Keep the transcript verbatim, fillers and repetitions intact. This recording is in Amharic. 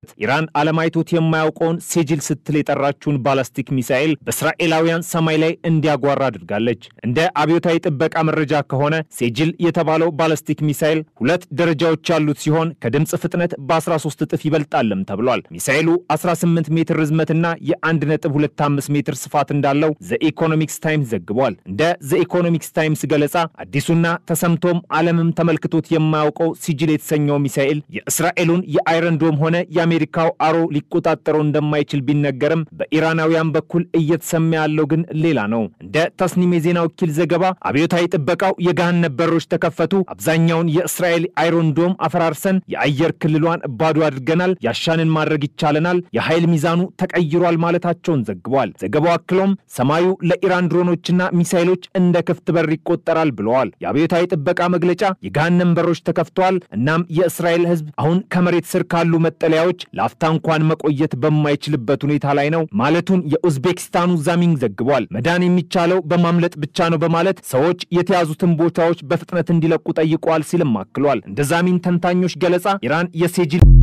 ኢራን አለማይቶት የማያውቀውን ሴጅል ስትል የጠራችውን ባላስቲክ ሚሳኤል በእስራኤላውያን ሰማይ ላይ እንዲያጓራ አድርጋለች። እንደ አብዮታዊ ጥበቃ መረጃ ከሆነ ሴጅል የተባለው ባላስቲክ ሚሳኤል ሁለት ደረጃዎች ያሉት ሲሆን ከድምጽ ፍጥነት በ13 እጥፍ ይበልጣልም ተብሏል። ሚሳኤሉ አስራ ስምንት ሜትር ርዝመትና የ1 ነጥብ ሁለት አምስት ሜትር ስፋት እንዳለው ዘ ኢኮኖሚክስ ታይምስ ዘግቧል። እንደ ዘ ኢኮኖሚክስ ታይምስ ገለጻ አዲሱና ተሰምቶም ዓለምም ተመልክቶት የማያውቀው ሲጅል የተሰኘው ሚሳኤል የእስራኤሉን የአይረን ዶም ሆነ የአሜሪካው አሮ ሊቆጣጠረው እንደማይችል ቢነገርም በኢራናውያን በኩል እየተሰማ ያለው ግን ሌላ ነው። እንደ ተስኒም የዜና ወኪል ዘገባ አብዮታዊ ጥበቃው የገሃነም በሮች ተከፈቱ፣ አብዛኛውን የእስራኤል አይረን ዶም አፈራርሰን የአየር ክልሏን ባዶ አድርገናል፣ ያሻንን ማድረግ ይቻለናል፣ የኃይል ሚዛኑ ተቀይሯል ማለታቸውን ዘግቧል። ዘገባው አክሎም ሰማዩ ለኢራን ድሮኖችና ሚሳኤሎች እንደ ክፍት በር ይቆጠራል ብለዋል። የአብዮታዊ ጥበቃ መግለጫ የገሃነም በሮች ተከፍተዋል፣ እናም የእስራኤል ህዝብ አሁን ከመሬት ስር ካሉ መጠለያዎች ላፍታ እንኳን መቆየት በማይችልበት ሁኔታ ላይ ነው ማለቱን የኡዝቤክስታኑ ዛሚንግ ዘግቧል። መዳን የሚቻለው በማምለጥ ብቻ ነው በማለት ሰዎች የተያዙትን ቦታዎች በፍጥነት እንዲለቁ ጠይቀዋል ሲልም አክሏል። እንደ ዛሚን ተንታኞች ገለጻ ኢራን የሴጅል